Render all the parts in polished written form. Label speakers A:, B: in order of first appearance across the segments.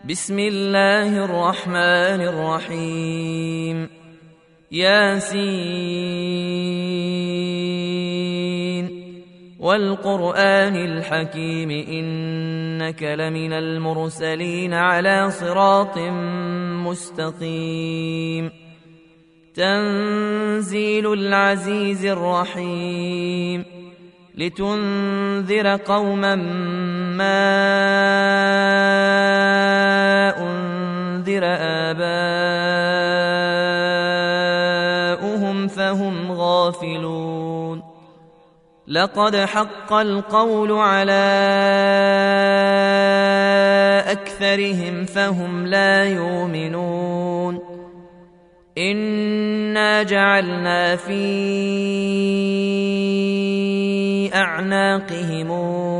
A: بسم الله الرحمن الرحيم. ياسين والقرآن الحكيم إنك لمن المرسلين على صراط مستقيم. تنزيل العزيز الرحيم لتنذر قوما ما أنذر آباؤهم فهم غافلون. لقد حق القول على أكثرهم فهم لا يؤمنون. إنا جعلنا في أعناقهم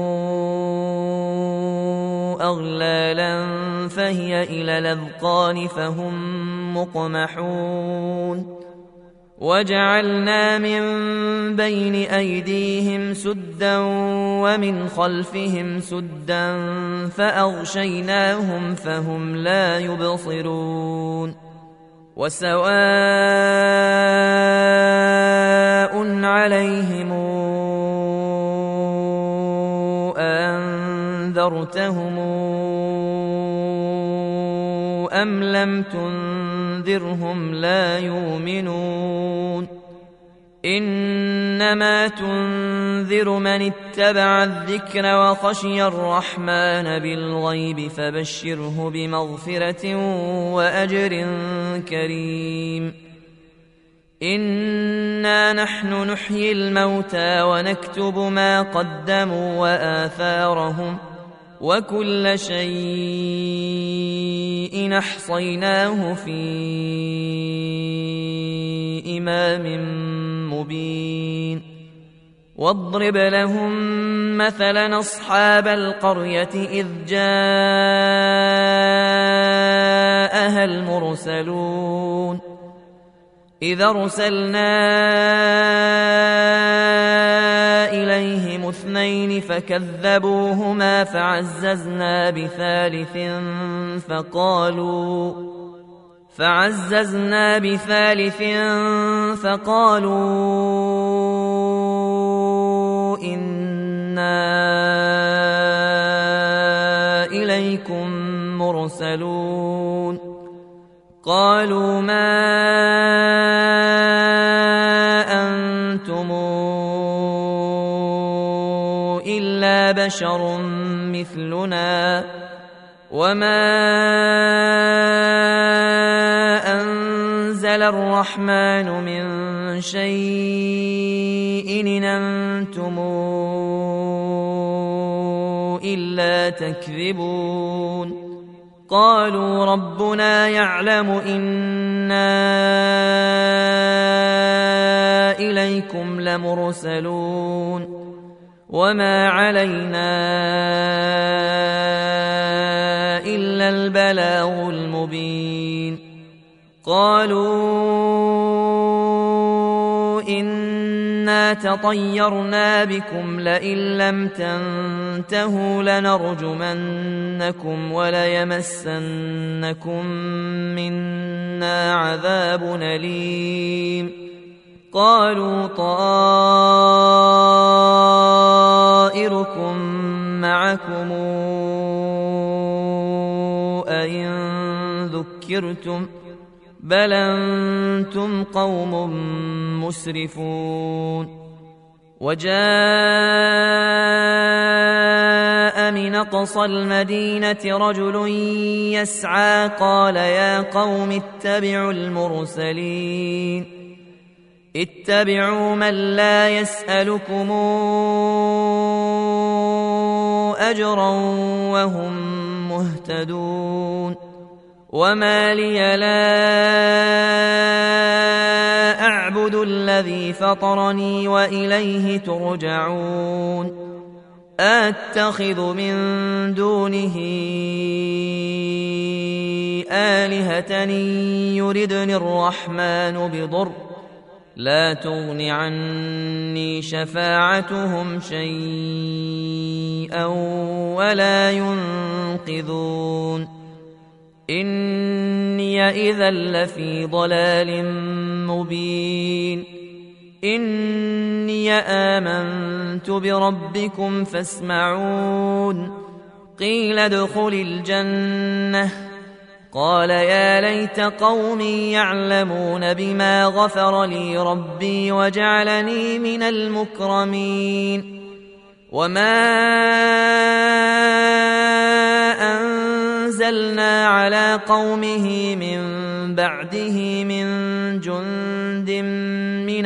A: أغلالا فهي إلى الأذقان فهم مقمحون. وجعلنا من بين أيديهم سدا ومن خلفهم سدا فأغشيناهم فهم لا يبصرون. وسواء عليهم أنذرتهم أم لم تنذرهم لا يؤمنون. إنما تنذر من اتبع الذكر وخشي الرحمن بالغيب فبشره بمغفرة وأجر كريم. إنا نحن نحيي الموتى ونكتب ما قدموا وآثارهم وكل شيء أحصيناه في إمام مبين. واضرب لهم مثلا أصحاب القرية إذ جاءها المرسلون. إذ أرسلنا إليهم اثنين فكذبوهما فعززنا بثالث فقالوا إنا إليكم مرسلون. قالوا ما أنتم إلا بشر مثلنا وما أنزل الرحمن من شيء إن أنتم إلا تكذبون. قالوا ربنا يعلم إنا إليكم لمرسلون وما علينا إلا البلاغ المبين. قالوا إنا تطيرنا بكم لئن لم تنتهوا لنرجمنكم وليمسنكم منا عذاب أليم. قالوا طائركم معكم أئن ذكرتم بل أنتم قوم مسرفون. وجاء من أقصى المدينة رجل يسعى قال يا قوم اتبعوا المرسلين اتبعوا من لا يسألكم أجرا وهم مهتدون. وما لي لا أعبد الذي فطرني وإليه ترجعون. أتخذ من دونه آلهة يردني الرحمن بضر لا تغن عني شفاعتهم شيئا ولا ينقذون إني إذا لفي ضلال مبين إني آمنت بربكم فاسمعون قيل ادخل الجنة قال يا ليت قومي يعلمون بما غفر لي ربي وجعلني من المكرمين وما أنزلنا على قومه من بعده من جند من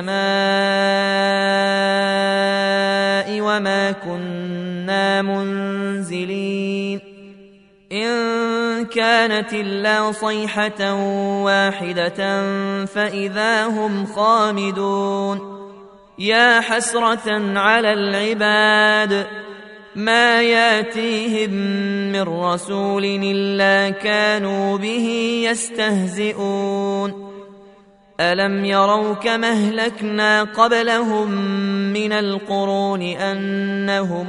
A: السماء وما كنا منزلين إن كانت إلا صيحة واحدة فإذا هم خامدون يا حسرة على العباد ما ياتيهم من رسول إلا كانوا به يستهزئون ألم يروا كما أهلكنا قبلهم من القرون أنهم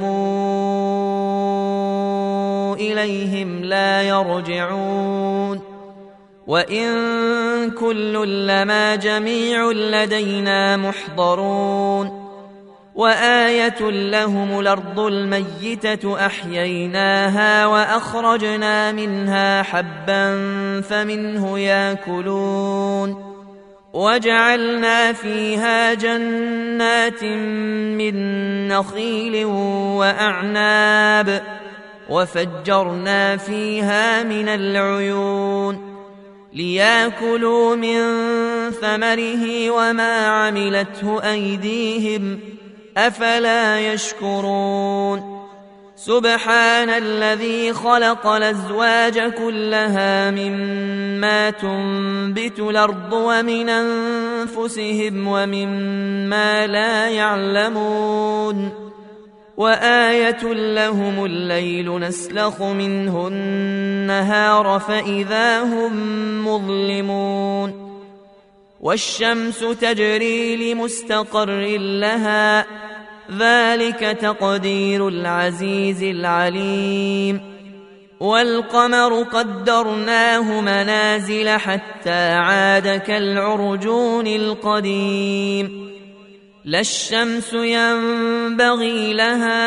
A: إليهم لا يرجعون وإن كل لما جميع لدينا محضرون وآية لهم الأرض الميتة أحييناها وأخرجنا منها حبا فمنه يأكلون وجعلنا فيها جنات من نخيل وأعناب وفجرنا فيها من العيون ليأكلوا من ثمره وما عملته أيديهم أفلا يشكرون سبحان الذي خلق الأزواج كلها مما تنبت الأرض ومن أنفسهم ومما لا يعلمون وآية لهم الليل نسلخ منه النهار فإذا هم مظلمون والشمس تجري لمستقر لها ذلك تقدير العزيز العليم والقمر قدرناه منازل حتى عاد كالعرجون القديم لا الشمس ينبغي لها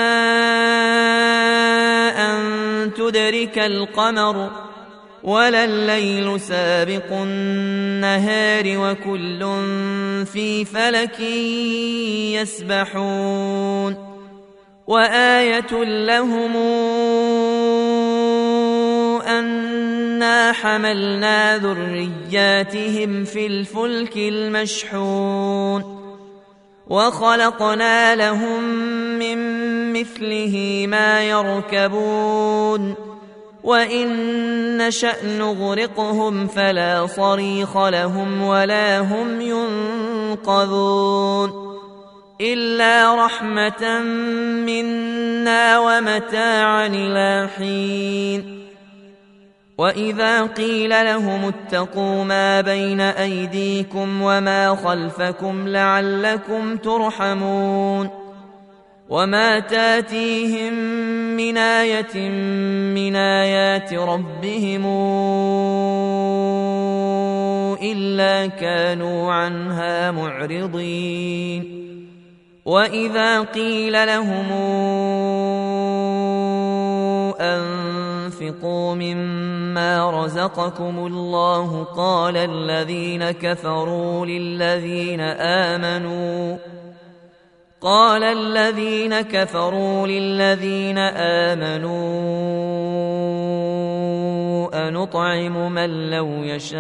A: أن تدرك القمر ولا الليل سابق النهار وكل في فلك يسبحون وآية لهم أنا حملنا ذرياتهم في الفلك المشحون وخلقنا لهم من مثله ما يركبون وإن نشأ نغرقهم فلا صريخ لهم ولا هم ينقذون إلا رحمة منا ومتاعا إلى حين وإذا قيل لهم اتقوا ما بين أيديكم وما خلفكم لعلكم ترحمون وما تاتيهم من آية من آيات ربهم إلا كانوا عنها معرضين وإذا قيل لهم أنفقوا مما رزقكم الله قال الذين كفروا للذين آمنوا أنطعم من لو يشاء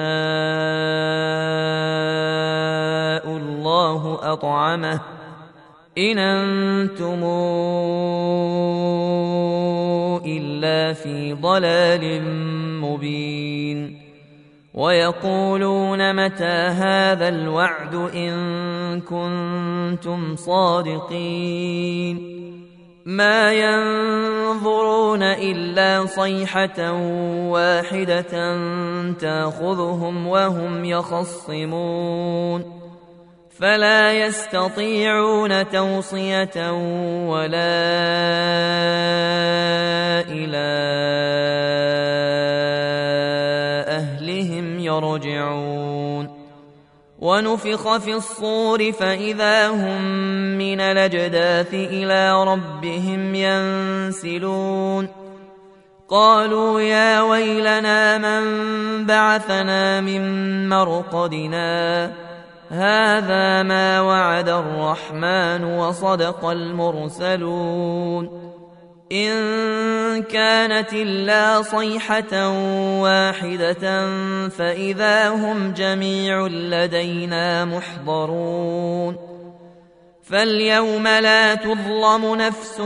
A: الله أطعمه إن أنتم إلا في ضلال مبين ويقولون متى هذا الوعد إن كنتم صادقين ما ينظرون إلا صيحة واحدة تأخذهم وهم يخصمون فلا يستطيعون توصية ولا إلى يرجعون ونفخ في الصور فإذا هم من الأجداث إلى ربهم ينسلون قالوا يا ويلنا من بعثنا من مرقدنا هذا ما وعد الرحمن وصدق المرسلون إن كانت إلا صيحة واحدة فإذا هم جميع لدينا محضرون فاليوم لا تظلم نفس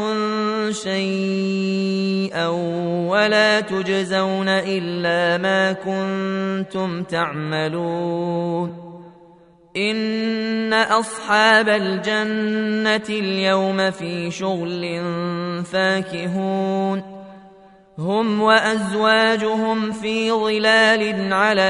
A: شيئا ولا تجزون إلا ما كنتم تعملون إن أصحاب الجنة اليوم في شغل فاكهون هم وأزواجهم في ظلال على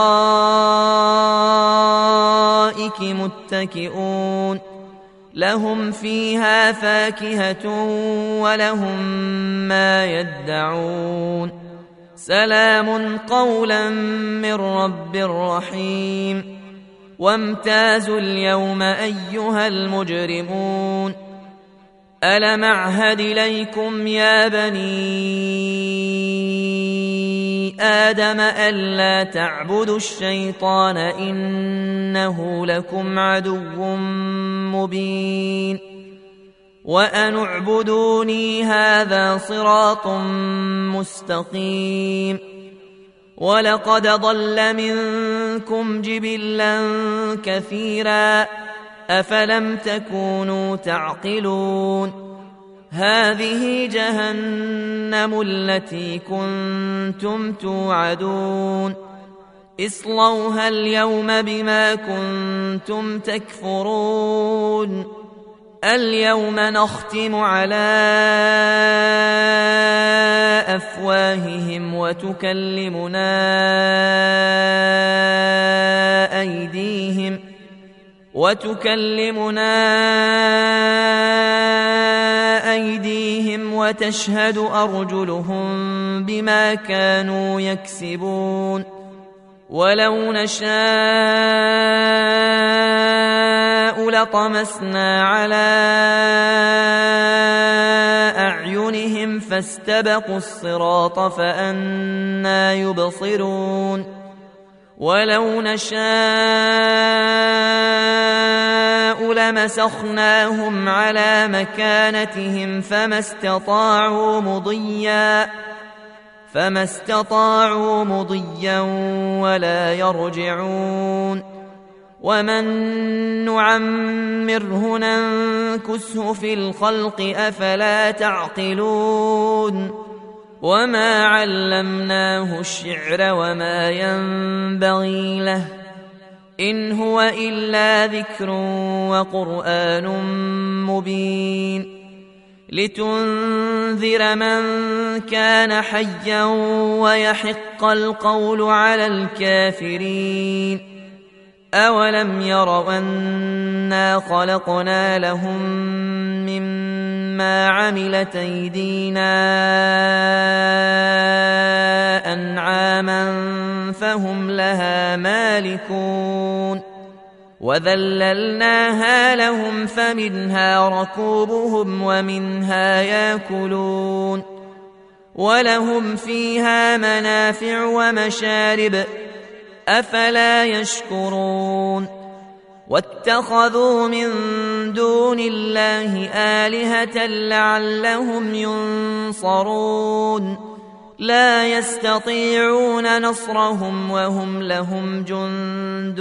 A: الأرائك متكئون لهم فيها فاكهة ولهم ما يدعون سلام قولا من رب رحيم وامتازوا اليوم أيها المجرمون ألم أعهد إليكم يا بني آدم ألا تعبدوا الشيطان إنه لكم عدو مبين وأن اعبدوني هذا صراط مستقيم ولقد ضل منكم جبلا كثيرا أفلم تكونوا تعقلون هذه جهنم التي كنتم توعدون اصلوها اليوم بما كنتم تكفرون اليوم نختم على أفواههم وتكلمنا أيديهم وتشهد أرجلهم بما كانوا يكسبون ولو نشاء لطمسنا على أعينهم فاستبقوا الصراط فأنى يبصرون ولو نشاء لمسخناهم على مكانتهم فما استطاعوا مضيا ولا يرجعون ومن نعمره ننكسه في الخلق أفلا تعقلون وما علمناه الشعر وما ينبغي له إن هو إلا ذكر وقرآن مبين لتنذر من كان حيا ويحق القول على الكافرين أولم يروا أنا خلقنا لهم مما عملت أيدينا أنعاما فهم لها مالكون وذللناها لهم فمنها ركوبهم ومنها يأكلون ولهم فيها منافع ومشارب أفلا يشكرون واتخذوا من دون الله آلهة لعلهم ينصرون لا يستطيعون نصرهم وهم لهم جند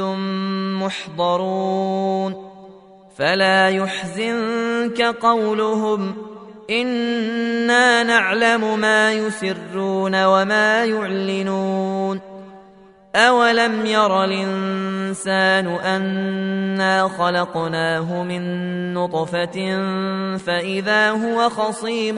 A: محضرون فلا يحزنك قولهم إنا نعلم ما يسرون وما يعلنون أولم ير الإنسان أنا خلقناه من نطفة فإذا هو خصيم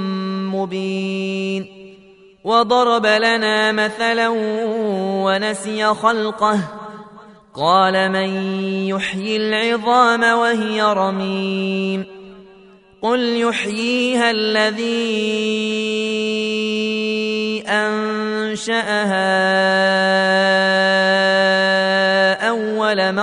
A: مبين وضرب لنا مثلا ونسي خلقه قال من يحيي العظام وهي رميم قل يحييها الذي أنشأها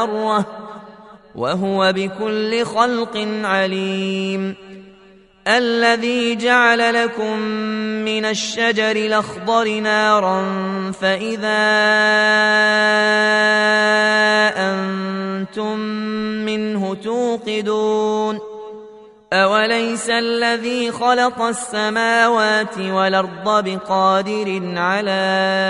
A: ذرة وهو بكل خلق عليم الذي جعل لكم من الشجر الأخضر نارا فإذا أنتم منه توقدون أوليس الذي خلق السماوات والأرض بقادر على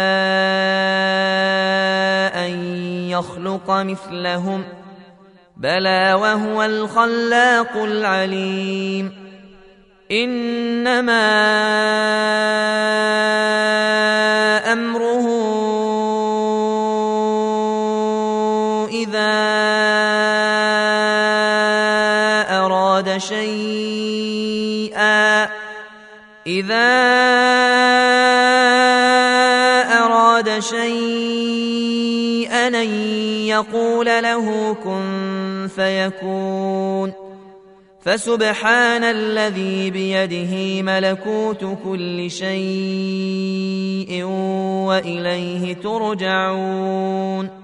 A: أن يخلق مثلهم بلى وهو الخلاق العليم إنما أمره إذا أراد شيئا أن يقول له كن فيكون فسبحان الذي بيده ملكوت كل شيء وإليه ترجعون